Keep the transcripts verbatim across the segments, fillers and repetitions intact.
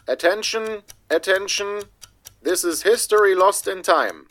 Attention, attention, this is History Lost in Time.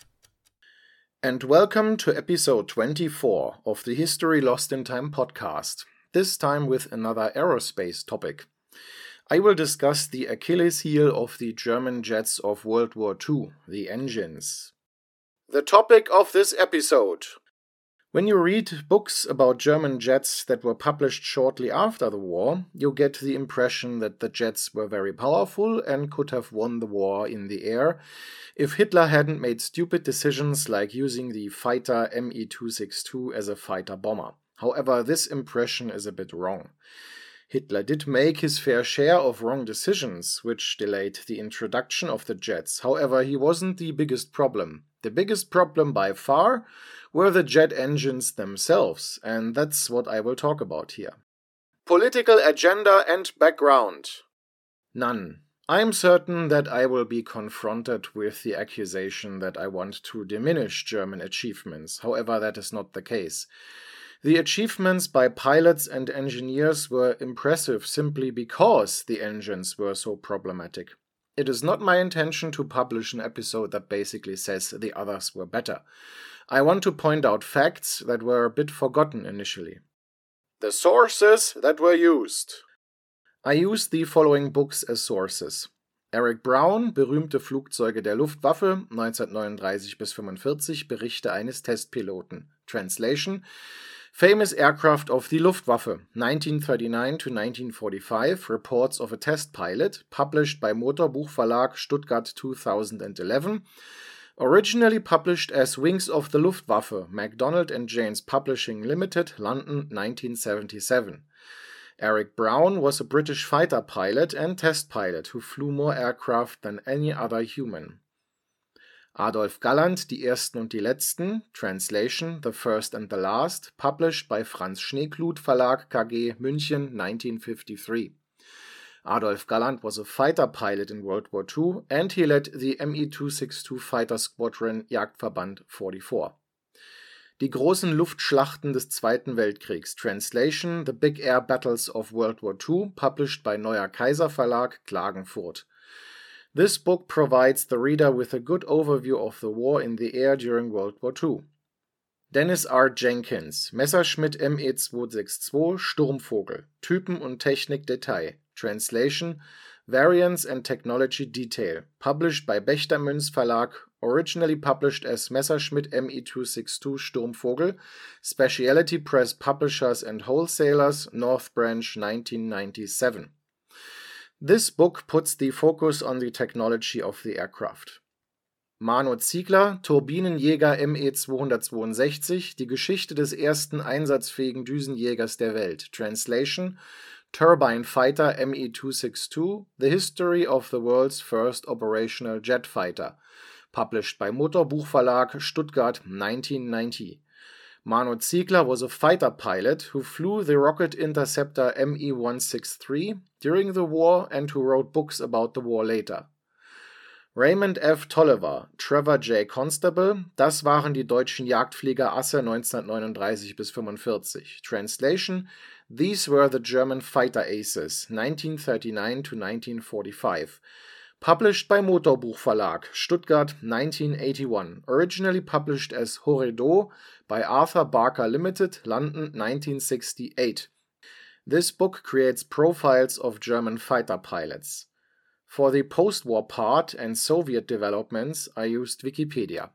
And welcome to episode twenty-four of the History Lost in Time podcast, this time with another aerospace topic. I will discuss the Achilles heel of the German jets of World War Two, the engines. The topic of this episode. When you read books about German jets that were published shortly after the war, you get the impression that the jets were very powerful and could have won the war in the air if Hitler hadn't made stupid decisions like using the fighter M E two sixty-two as a fighter bomber. However, this impression is a bit wrong. Hitler did make his fair share of wrong decisions, which delayed the introduction of the jets. However, he wasn't the biggest problem. The biggest problem by far were the jet engines themselves, and that's what I will talk about here. Political agenda and background. None. I'm certain that I will be confronted with the accusation that I want to diminish German achievements. However, that is not the case. The achievements by pilots and engineers were impressive simply because the engines were so problematic. It is not my intention to publish an episode that basically says the others were better. I want to point out facts that were a bit forgotten initially. The sources that were used. I used the following books as sources. Eric Brown, Berühmte Flugzeuge der Luftwaffe, neunzehnhundertneununddreißig bis fünfundvierzig, Berichte eines Testpiloten. Translation: Famous Aircraft of the Luftwaffe, nineteen thirty-nine to nineteen forty-five, Reports of a Test Pilot, published by Motorbuch Verlag, Stuttgart two thousand eleven, originally published as Wings of the Luftwaffe, MacDonald and Janes Publishing Limited, London, nineteen seventy-seven. Eric Brown was a British fighter pilot and test pilot who flew more aircraft than any other human. Adolf Galland, Die Ersten und die Letzten, Translation, The First and the Last, published by Franz Schneeklut Verlag K G, München, nineteen fifty-three. Adolf Galland was a fighter pilot in World War Two and he led the M E two sixty-two Fighter Squadron Jagdverband forty-four. Die großen Luftschlachten des Zweiten Weltkriegs, Translation, The Big Air Battles of World War Two, published by Neuer Kaiser Verlag, Klagenfurt. This book provides the reader with a good overview of the war in the air during World War Two. Dennis R. Jenkins, Messerschmitt M E two sixty-two, Sturmvogel, Typen und Technik Detail, Translation, Variants and Technology Detail, published by Bechtermünz Verlag, originally published as Messerschmitt M E two sixty-two Sturmvogel, Specialty Press Publishers and Wholesalers, North Branch, nineteen ninety-seven. This book puts the focus on the technology of the aircraft. Mano Ziegler, Turbinenjäger M E zweihundertzweiundsechzig, die Geschichte des ersten einsatzfähigen Düsenjägers der Welt. Translation: Turbine Fighter M E two sixty-two, The History of the World's First Operational Jet Fighter, published by Motorbuch Verlag, Stuttgart, nineteen ninety. Mano Ziegler was a fighter pilot who flew the rocket interceptor M E one sixty-three during the war and who wrote books about the war later. Raymond F. Tolliver, Trevor J. Constable, das waren die deutschen Jagdflieger Asse neunzehnhundertneununddreißig bis fünfundvierzig. Translation: These were the German fighter aces, nineteen thirty-nine to nineteen forty-five. Published by Motorbuch Verlag, Stuttgart, nineteen eighty-one. Originally published as Horedo by Arthur Barker Limited, London, nineteen sixty-eight. This book creates profiles of German fighter pilots. For the post-war part and Soviet developments, I used Wikipedia.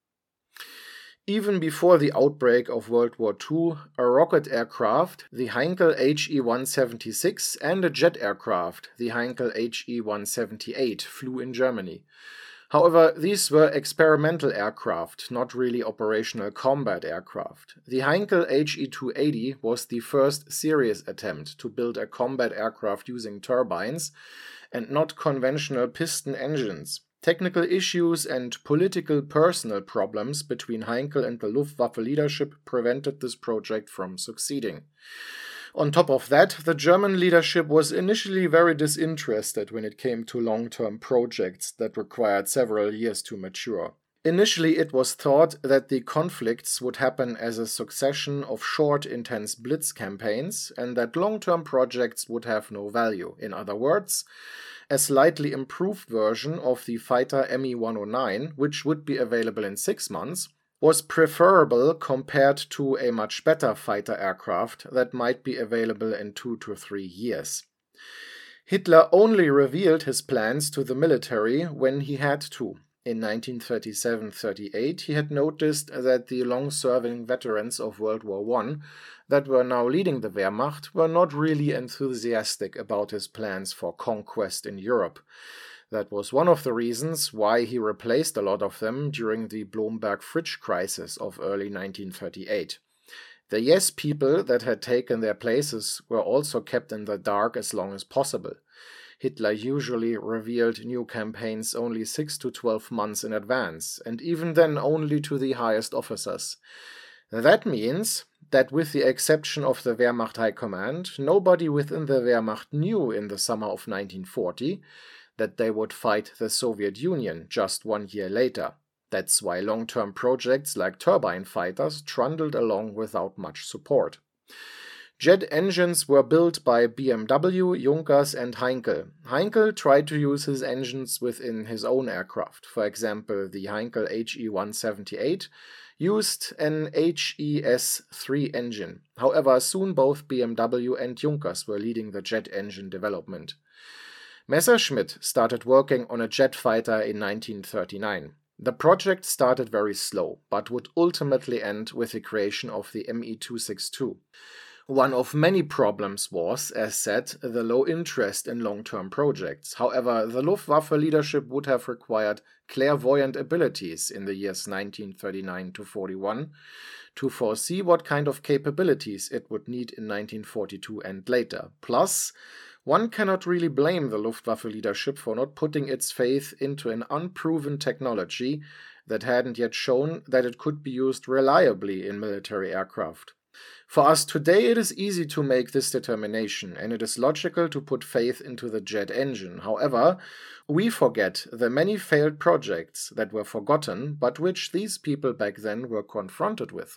Even before the outbreak of World War Two, a rocket aircraft, the Heinkel H E one seventy-six, and a jet aircraft, the Heinkel H E one seventy-eight, flew in Germany. However, these were experimental aircraft, not really operational combat aircraft. The Heinkel H E two eighty was the first serious attempt to build a combat aircraft using turbines and not conventional piston engines. Technical issues and political personal problems between Heinkel and the Luftwaffe leadership prevented this project from succeeding. On top of that, the German leadership was initially very disinterested when it came to long-term projects that required several years to mature. Initially, it was thought that the conflicts would happen as a succession of short, intense blitz campaigns and that long-term projects would have no value. In other words, A slightly improved version of the fighter M E one oh nine, which would be available in six months, was preferable compared to a much better fighter aircraft that might be available in two to three years. Hitler only revealed his plans to the military when he had to. In nineteen thirty-seven thirty-eight, he had noticed that the long-serving veterans of World War One that were now leading the Wehrmacht were not really enthusiastic about his plans for conquest in Europe. That was one of the reasons why he replaced a lot of them during the Blomberg fridge crisis of early nineteen thirty-eight. The yes people that had taken their places were also kept in the dark as long as possible. Hitler usually revealed new campaigns only six to twelve months in advance, and even then only to the highest officers. That means that with the exception of the Wehrmacht High Command, nobody within the Wehrmacht knew in the summer of nineteen forty that they would fight the Soviet Union just one year later. That's why long-term projects like turbine fighters trundled along without much support. Jet engines were built by B M W, Junkers and Heinkel. Heinkel tried to use his engines within his own aircraft. For example, the Heinkel H E one seventy-eight used an H E S three engine. However, soon both B M W and Junkers were leading the jet engine development. Messerschmitt started working on a jet fighter in nineteen thirty-nine. The project started very slow, but would ultimately end with the creation of the M E two sixty-two. One of many problems was, as said, the low interest in long-term projects. However, the Luftwaffe leadership would have required clairvoyant abilities in the years nineteen thirty-nine to forty-one to foresee what kind of capabilities it would need in nineteen forty-two and later. Plus, one cannot really blame the Luftwaffe leadership for not putting its faith into an unproven technology that hadn't yet shown that it could be used reliably in military aircraft. For us today, it is easy to make this determination, and it is logical to put faith into the jet engine. However, we forget the many failed projects that were forgotten, but which these people back then were confronted with.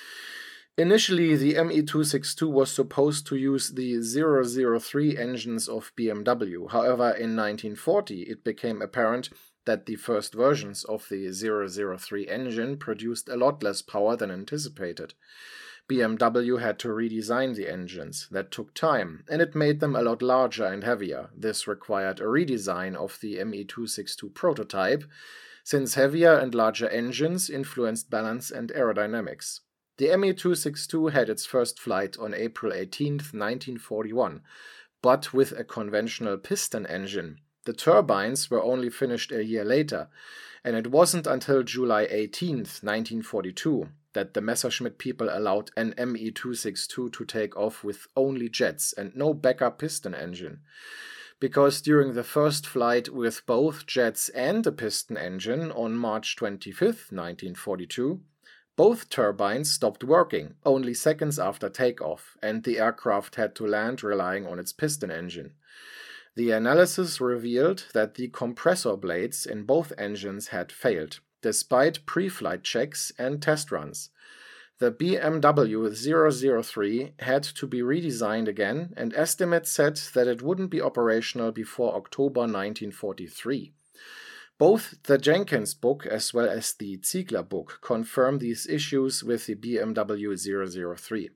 Initially, the M E two sixty-two was supposed to use the zero zero three engines of B M W. However, in nineteen forty, it became apparent that the first versions of the zero zero three engine produced a lot less power than anticipated. B M W had to redesign the engines. That took time, and it made them a lot larger and heavier. This required a redesign of the M E two sixty-two prototype, since heavier and larger engines influenced balance and aerodynamics. The M E two sixty-two had its first flight on April eighteenth, nineteen forty-one, but with a conventional piston engine. The turbines were only finished a year later, and it wasn't until July eighteenth, nineteen forty-two, that the Messerschmitt people allowed an M E two sixty-two to take off with only jets and no backup piston engine. Because during the first flight with both jets and a piston engine on March twenty-fifth, nineteen forty-two, both turbines stopped working only seconds after takeoff, and the aircraft had to land relying on its piston engine. The analysis revealed that the compressor blades in both engines had failed, despite pre-flight checks and test runs. The B M W zero zero three had to be redesigned again, and estimates said that it wouldn't be operational before October nineteen forty-three. Both the Jenkins book as well as the Ziegler book confirm these issues with the B M W zero zero three.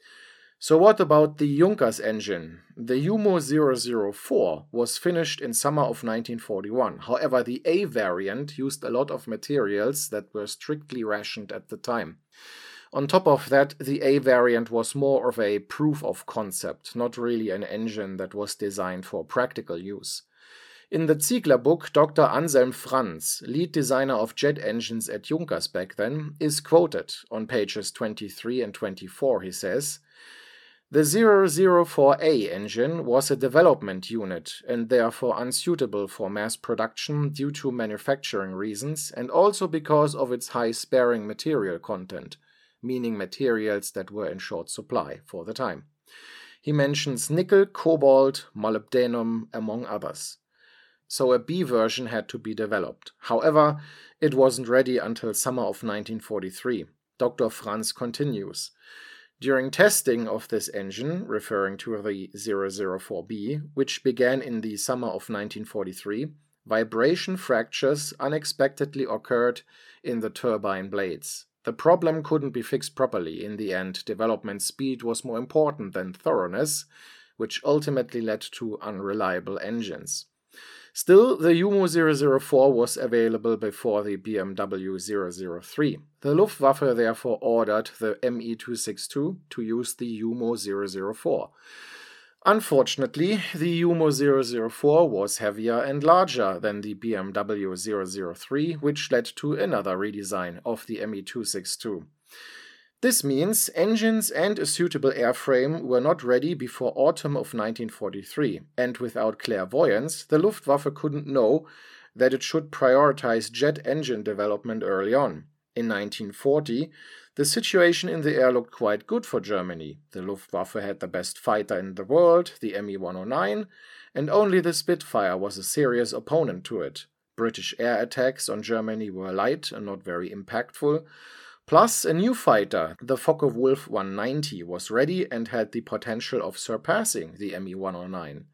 So what about the Junkers engine? The Jumo zero zero four was finished in summer of nineteen forty-one. However, the A variant used a lot of materials that were strictly rationed at the time. On top of that, the A variant was more of a proof of concept, not really an engine that was designed for practical use. In the Ziegler book, Doctor Anselm Franz, lead designer of jet engines at Junkers back then, is quoted on pages twenty-three and twenty-four. He says, "The zero zero four A engine was a development unit and therefore unsuitable for mass production due to manufacturing reasons and also because of its high sparing material content," meaning materials that were in short supply for the time. He mentions nickel, cobalt, molybdenum, among others. So a B version had to be developed. However, it wasn't ready until summer of nineteen forty-three. Doctor Franz continues, During testing of this engine, referring to the zero zero four B, which began in the summer of nineteen forty-three, vibration fractures unexpectedly occurred in the turbine blades. The problem couldn't be fixed properly. In the end, development speed was more important than thoroughness, which ultimately led to unreliable engines. Still, the Jumo zero zero four was available before the B M W zero zero three. The Luftwaffe therefore ordered the M E two sixty-two to use the Jumo zero zero four. Unfortunately, the Jumo zero zero four was heavier and larger than the B M W zero zero three, which led to another redesign of the M E two sixty-two. This means engines and a suitable airframe were not ready before autumn of nineteen forty-three, and without clairvoyance, the Luftwaffe couldn't know that it should prioritize jet engine development early on. In nineteen forty, the situation in the air looked quite good for Germany. The Luftwaffe had the best fighter in the world, the M E one oh nine, and only the Spitfire was a serious opponent to it. British air attacks on Germany were light and not very impactful. Plus, a new fighter, the Focke-Wulf one ninety, was ready and had the potential of surpassing the M E one oh nine.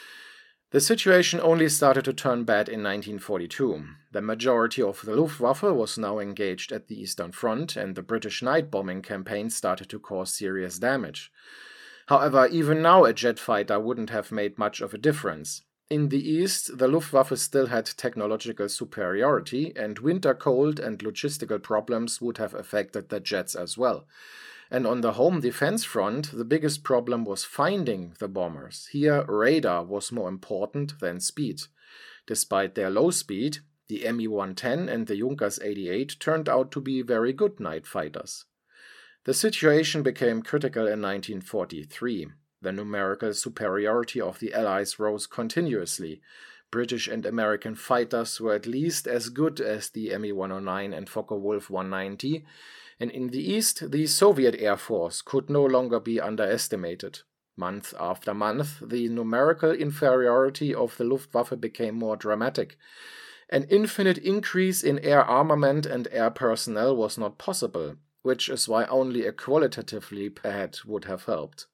The situation only started to turn bad in nineteen forty-two. The majority of the Luftwaffe was now engaged at the Eastern Front, and the British night bombing campaign started to cause serious damage. However, even now a jet fighter wouldn't have made much of a difference. In the East, the Luftwaffe still had technological superiority, and winter cold and logistical problems would have affected the jets as well. And on the home defense front, the biggest problem was finding the bombers. Here, radar was more important than speed. Despite their low speed, the M E one ten and the Junkers eighty-eight turned out to be very good night fighters. The situation became critical in nineteen forty-three. The numerical superiority of the Allies rose continuously. British and American fighters were at least as good as the M E one oh nine and Focke-Wulf one ninety, and in the East, the Soviet Air Force could no longer be underestimated. Month after month, the numerical inferiority of the Luftwaffe became more dramatic. An infinite increase in air armament and air personnel was not possible, which is why only a qualitative leap ahead would have helped.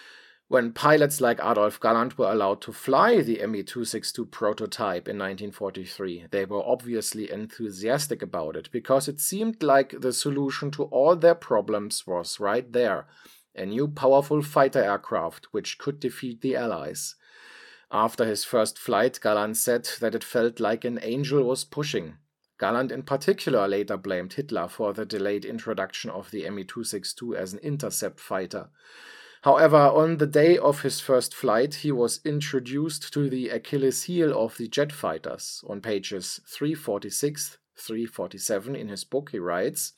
When pilots like Adolf Galland were allowed to fly the M E two sixty-two prototype in nineteen forty-three, they were obviously enthusiastic about it, because it seemed like the solution to all their problems was right there, a new powerful fighter aircraft which could defeat the Allies. After his first flight, Galland said that it felt like an angel was pushing. Galland in particular later blamed Hitler for the delayed introduction of the M E two sixty-two as an intercept fighter. However, on the day of his first flight, he was introduced to the Achilles heel of the jet fighters. On pages three forty-six to three forty-seven in his book, he writes,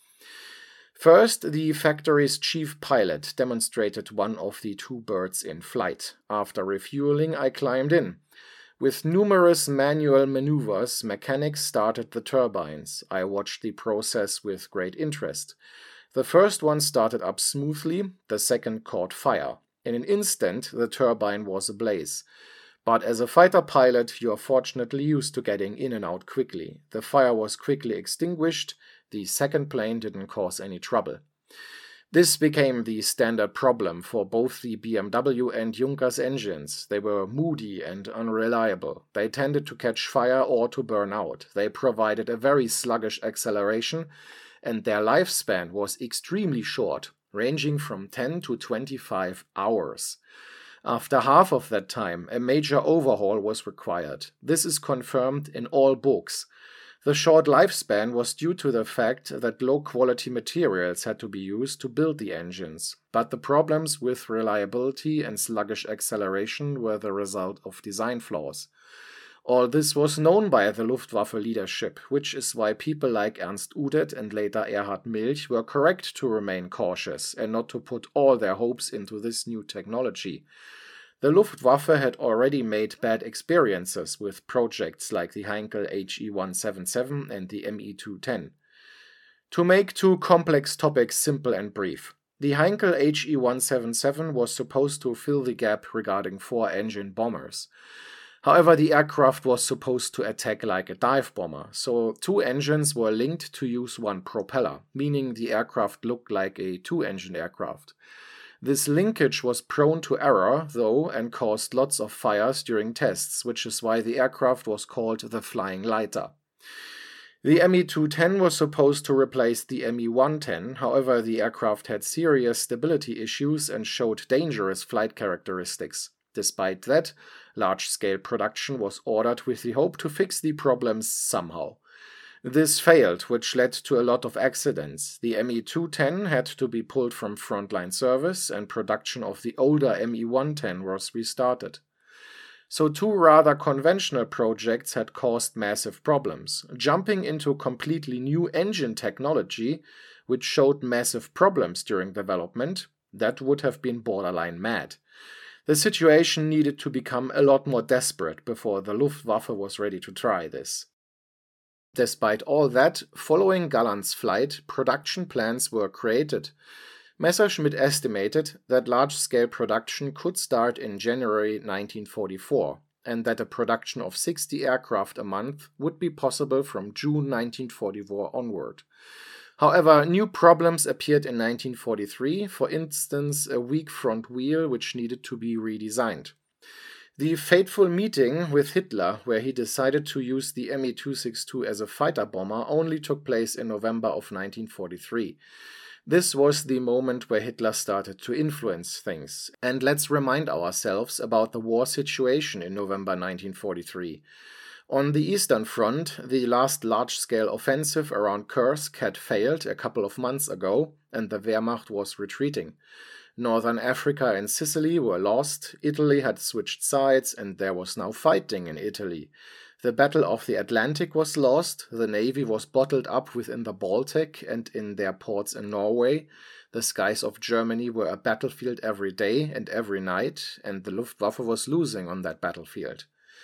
"First, the factory's chief pilot demonstrated one of the two birds in flight. After refueling, I climbed in. With numerous manual maneuvers, mechanics started the turbines. I watched the process with great interest. The first one started up smoothly, the second caught fire. In an instant, the turbine was ablaze. But as a fighter pilot, you are fortunately used to getting in and out quickly. The fire was quickly extinguished. The second plane didn't cause any trouble." This became the standard problem for both the B M W and Junkers engines. They were moody and unreliable. They tended to catch fire or to burn out. They provided a very sluggish acceleration, and their lifespan was extremely short, ranging from ten to twenty-five hours. After half of that time, a major overhaul was required. This is confirmed in all books. The short lifespan was due to the fact that low-quality materials had to be used to build the engines, but the problems with reliability and sluggish acceleration were the result of design flaws. All this was known by the Luftwaffe leadership, which is why people like Ernst Udet and later Erhard Milch were correct to remain cautious and not to put all their hopes into this new technology. The Luftwaffe had already made bad experiences with projects like the Heinkel H E one seventy-seven and the M E two ten. To make two complex topics simple and brief, the Heinkel H E one seventy-seven was supposed to fill the gap regarding four-engine bombers. However, the aircraft was supposed to attack like a dive bomber, so two engines were linked to use one propeller, meaning the aircraft looked like a two-engine aircraft. This linkage was prone to error, though, and caused lots of fires during tests, which is why the aircraft was called the Flying Lighter. The M E two ten was supposed to replace the M E one ten, however the aircraft had serious stability issues and showed dangerous flight characteristics. Despite that, large-scale production was ordered with the hope to fix the problems somehow. This failed, which led to a lot of accidents. The M E two ten had to be pulled from frontline service, and production of the older M E one ten was restarted. So two rather conventional projects had caused massive problems. Jumping into completely new engine technology, which showed massive problems during development, that would have been borderline mad. The situation needed to become a lot more desperate before the Luftwaffe was ready to try this. Despite all that, following Gallant's flight, production plans were created. Messerschmitt estimated that large-scale production could start in January nineteen forty-four, and that a production of sixty aircraft a month would be possible from June nineteen forty-four onward. However, new problems appeared in nineteen forty-three, for instance a weak front wheel which needed to be redesigned. The fateful meeting with Hitler, where he decided to use the M E two sixty-two as a fighter bomber, only took place in November of nineteen forty-three. This was the moment where Hitler started to influence things. And let's remind ourselves about the war situation in November nineteen forty-three. On the Eastern Front, the last large-scale offensive around Kursk had failed a couple of months ago, and the Wehrmacht was retreating. Northern Africa and Sicily were lost, Italy had switched sides, and there was now fighting in Italy. The Battle of the Atlantic was lost, the navy was bottled up within the Baltic and in their ports in Norway, the skies of Germany were a battlefield every day and every night, and the Luftwaffe was losing on that battlefield.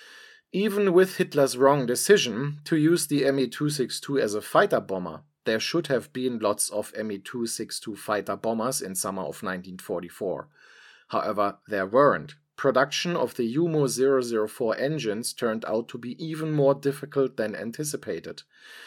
Even with Hitler's wrong decision to use the M E two sixty-two as a fighter bomber, there should have been lots of M E two sixty-two fighter bombers in summer of nineteen forty-four. However, there weren't. Production of the U M O zero zero four engines turned out to be even more difficult than anticipated.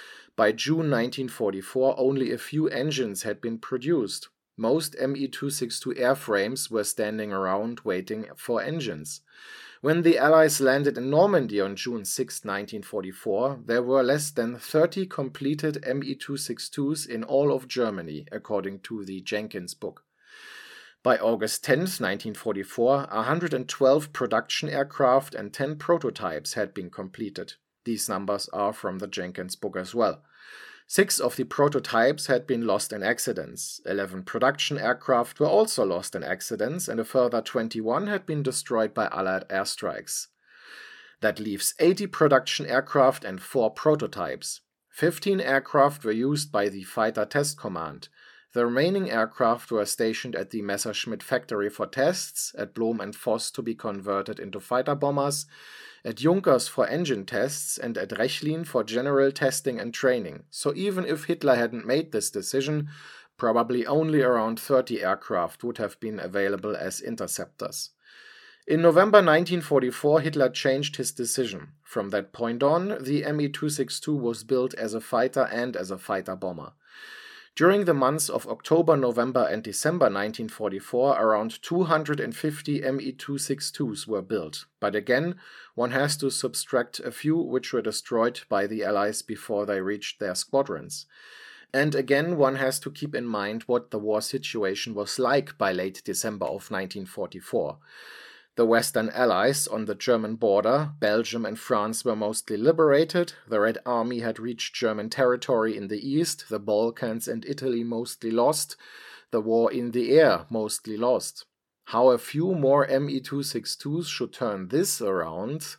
By June nineteen forty-four, only a few engines had been produced. Most M E two sixty-two airframes were standing around waiting for engines. When the Allies landed in Normandy on June sixth, nineteen forty-four, there were less than thirty completed M E two sixty-twos in all of Germany, according to the Jenkins book. By August tenth, nineteen forty-four, one hundred twelve production aircraft and ten prototypes had been completed. These numbers are from the Jenkins book as well. Six of the prototypes had been lost in accidents, eleven production aircraft were also lost in accidents, and a further twenty-one had been destroyed by Allied airstrikes. That leaves eighty production aircraft and four prototypes. fifteen aircraft were used by the Fighter Test Command. The remaining aircraft were stationed at the Messerschmitt factory for tests, at Blom and Voss to be converted into fighter bombers, at Junkers for engine tests, and at Rechlin for general testing and training. So even if Hitler hadn't made this decision, probably only around thirty aircraft would have been available as interceptors. In November nineteen forty-four, Hitler changed his decision. From that point on, the M E two sixty-two was built as a fighter and as a fighter bomber. During the months of October, November and December nineteen forty-four, around two hundred fifty M E two sixty-twos were built, but again, one has to subtract a few which were destroyed by the Allies before they reached their squadrons. And again, one has to keep in mind what the war situation was like by late December of nineteen forty-four. The Western Allies on the German border, Belgium and France, were mostly liberated, the Red Army had reached German territory in the east, the Balkans and Italy mostly lost, the war in the air mostly lost. How a few more M E two sixty-twos should turn this around?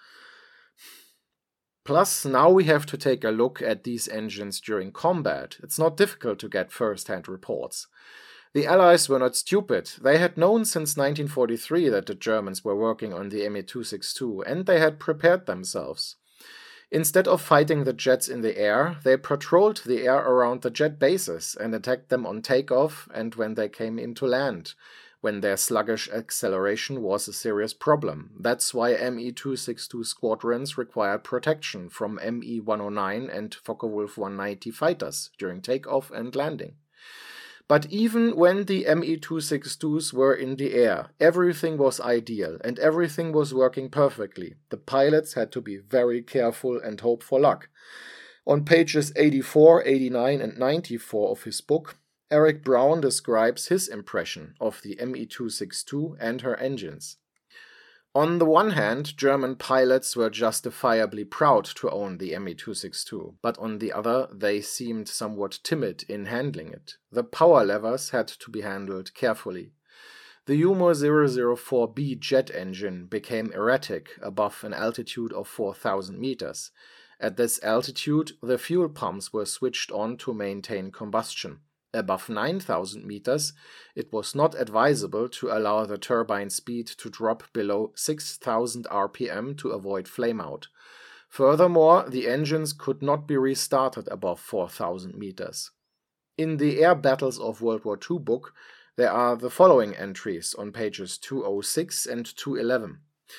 Plus, now we have to take a look at these engines during combat. It's not difficult to get first-hand reports. The Allies were not stupid. They had known since nineteen forty-three that the Germans were working on the M E two sixty-two, and they had prepared themselves. Instead of fighting the jets in the air, they patrolled the air around the jet bases and attacked them on takeoff and when they came into land. when their sluggish acceleration was a serious problem. That's why M E two sixty-two squadrons required protection from M E one oh nine and Focke-Wulf one ninety fighters during takeoff and landing. But even when the M E two sixty-twos were in the air, everything was ideal and everything was working perfectly. The pilots had to be very careful and hope for luck. On pages eighty-four, eighty-nine and ninety-four of his book, Eric Brown describes his impression of the M E two sixty-two and her engines. On the one hand, German pilots were justifiably proud to own the M E two sixty-two, but on the other, they seemed somewhat timid in handling it. The power levers had to be handled carefully. The U M O zero zero four B jet engine became erratic above an altitude of four thousand meters. At this altitude, the fuel pumps were switched on to maintain combustion. Above nine thousand meters, it was not advisable to allow the turbine speed to drop below six thousand R P M to avoid flameout. Furthermore, the engines could not be restarted above four thousand meters. In the Air Battles of World War Two book, there are the following entries on pages two oh six and two eleven.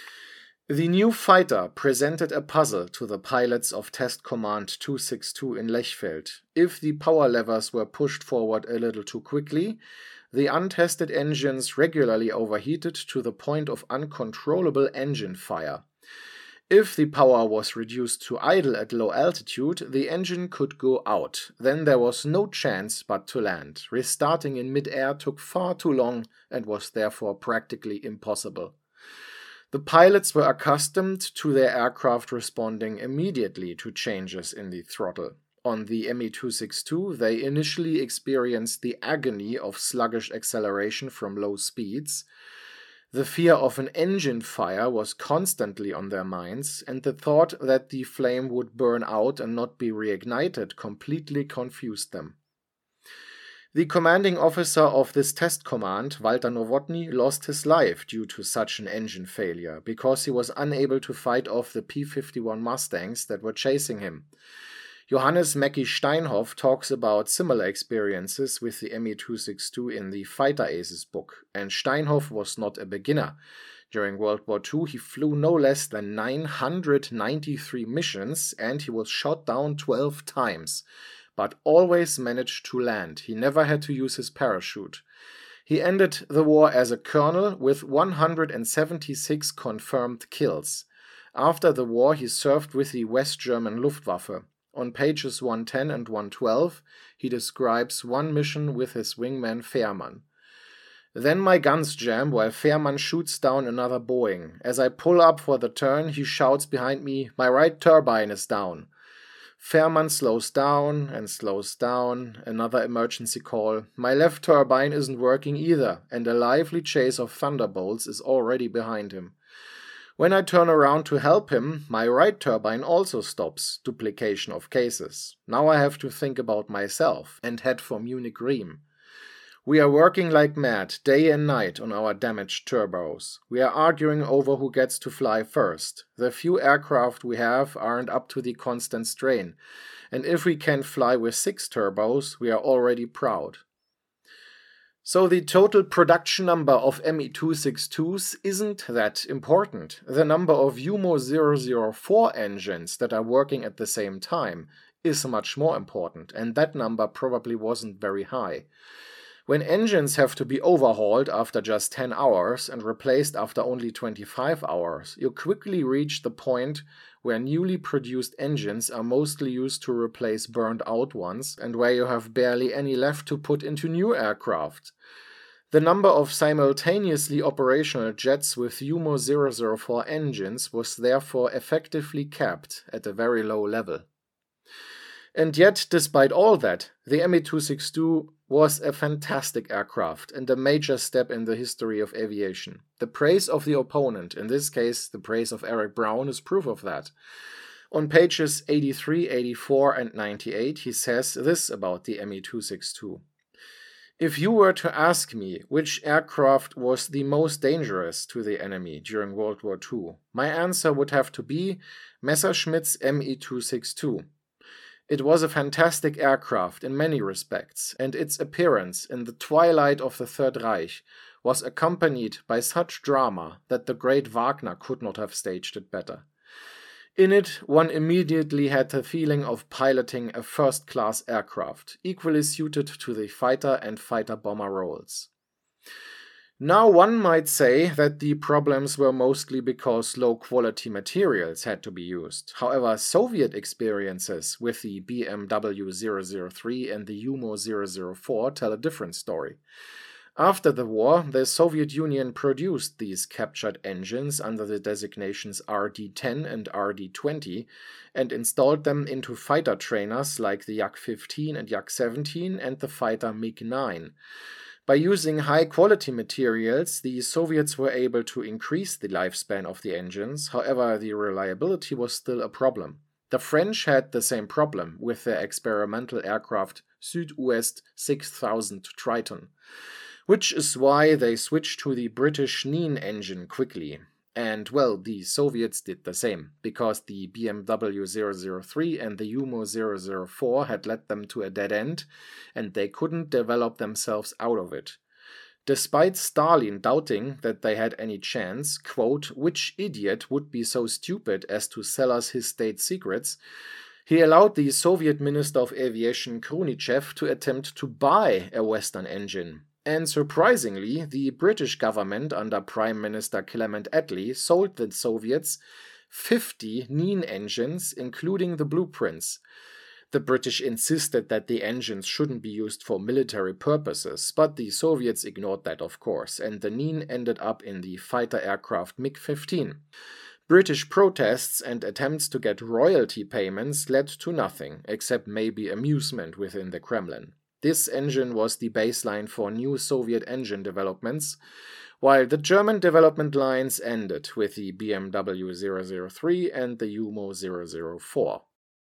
The new fighter presented a puzzle to the pilots of Test Command two sixty-two in Lechfeld. If the power levers were pushed forward a little too quickly, the untested engines regularly overheated to the point of uncontrollable engine fire. If the power was reduced to idle at low altitude, the engine could go out. Then there was no chance but to land. Restarting in mid-air took far too long and was therefore practically impossible. The pilots were accustomed to their aircraft responding immediately to changes in the throttle. On the M E two sixty-two, they initially experienced the agony of sluggish acceleration from low speeds. The fear of an engine fire was constantly on their minds, and the thought that the flame would burn out and not be reignited completely confused them. The commanding officer of this test command, Walter Nowotny, lost his life due to such an engine failure, because he was unable to fight off the P fifty-one Mustangs that were chasing him. Johannes Mackie Steinhoff talks about similar experiences with the M E two sixty-two in the Fighter Aces book, and Steinhoff was not a beginner. During World War Two, he flew no less than nine hundred ninety-three missions, and he was shot down twelve times. But always managed to land. He never had to use his parachute. He ended the war as a colonel with one hundred seventy-six confirmed kills. After the war, he served with the West German Luftwaffe. On pages one ten and one twelve, he describes one mission with his wingman Fährmann. Then my guns jam while Fährmann shoots down another Boeing. As I pull up for the turn, he shouts behind me, "My right turbine is down." Fährmann slows down and slows down. Another emergency call. My left turbine isn't working either, and a lively chase of thunderbolts is already behind him. When I turn around to help him, my right turbine also stops. Duplication of cases. Now I have to think about myself and head for Munich Riem. We are working like mad, day and night, on our damaged turbos. We are arguing over who gets to fly first. The few aircraft we have aren't up to the constant strain, and if we can fly with six turbos, we are already proud. So the total production number of M E two sixty-twos isn't that important. The number of U M O zero zero four engines that are working at the same time is much more important, and that number probably wasn't very high. When engines have to be overhauled after just ten hours and replaced after only twenty-five hours, you quickly reach the point where newly produced engines are mostly used to replace burned-out ones and where you have barely any left to put into new aircraft. The number of simultaneously operational jets with U M O zero zero four engines was therefore effectively capped at a very low level. And yet, despite all that, the M E two sixty-two was a fantastic aircraft and a major step in the history of aviation. The praise of the opponent, in this case the praise of Eric Brown, is proof of that. On pages eighty-three, eighty-four and ninety-eight he says this about the M E two sixty-two. If you were to ask me which aircraft was the most dangerous to the enemy during World War Two, my answer would have to be Messerschmitt's M E two sixty-two. It was a fantastic aircraft in many respects, and its appearance in the twilight of the Third Reich was accompanied by such drama that the great Wagner could not have staged it better. In it, one immediately had the feeling of piloting a first-class aircraft, equally suited to the fighter and fighter-bomber roles. Now one might say that the problems were mostly because low-quality materials had to be used. However, Soviet experiences with the B M W zero zero three and the U M O zero zero four tell a different story. After the war, the Soviet Union produced these captured engines under the designations R D ten and R D twenty and installed them into fighter trainers like the Yak fifteen and Yak seventeen and the fighter MiG nine. By using high-quality materials, the Soviets were able to increase the lifespan of the engines. However, the reliability was still a problem. The French had the same problem with their experimental aircraft Sud-Ouest six thousand Triton, which is why they switched to the British Nene engine quickly. And, well, the Soviets did the same, because the B M W zero zero three and the U M O zero zero four had led them to a dead end, and they couldn't develop themselves out of it. Despite Stalin doubting that they had any chance, quote, "which idiot would be so stupid as to sell us his state secrets," he allowed the Soviet Minister of Aviation Khrushchev to attempt to buy a Western engine. And surprisingly, the British government under Prime Minister Clement Attlee sold the Soviets fifty Nene engines, including the blueprints. The British insisted that the engines shouldn't be used for military purposes, but the Soviets ignored that, of course, and the Nene ended up in the fighter aircraft MiG fifteen. British protests and attempts to get royalty payments led to nothing, except maybe amusement within the Kremlin. This engine was the baseline for new Soviet engine developments, while the German development lines ended with the B M W zero zero three and the U M O zero zero four.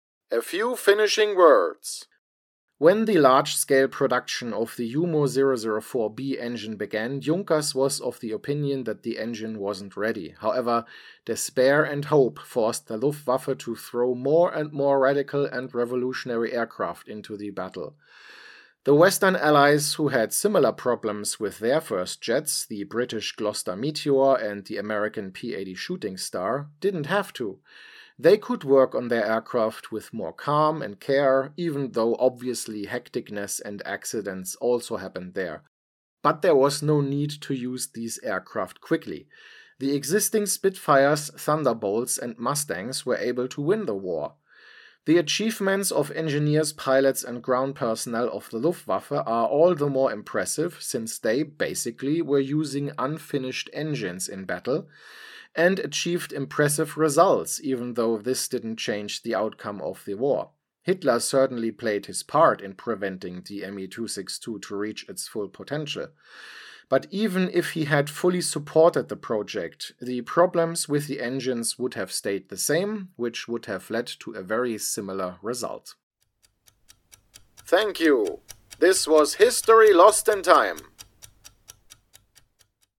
A few finishing words. When the large-scale production of the U M O zero zero four B engine began, Junkers was of the opinion that the engine wasn't ready. However, despair and hope forced the Luftwaffe to throw more and more radical and revolutionary aircraft into the battle. The Western allies, who had similar problems with their first jets, the British Gloster Meteor and the American P eighty Shooting Star, didn't have to. They could work on their aircraft with more calm and care, even though obviously hecticness and accidents also happened there. But there was no need to use these aircraft quickly. The existing Spitfires, Thunderbolts and Mustangs were able to win the war. The achievements of engineers, pilots and ground personnel of the Luftwaffe are all the more impressive since they, basically, were using unfinished engines in battle and achieved impressive results, even though this didn't change the outcome of the war. Hitler certainly played his part in preventing the M E two sixty-two to reach its full potential. But even if he had fully supported the project, the problems with the engines would have stayed the same, which would have led to a very similar result. Thank you. This was History Lost in Time.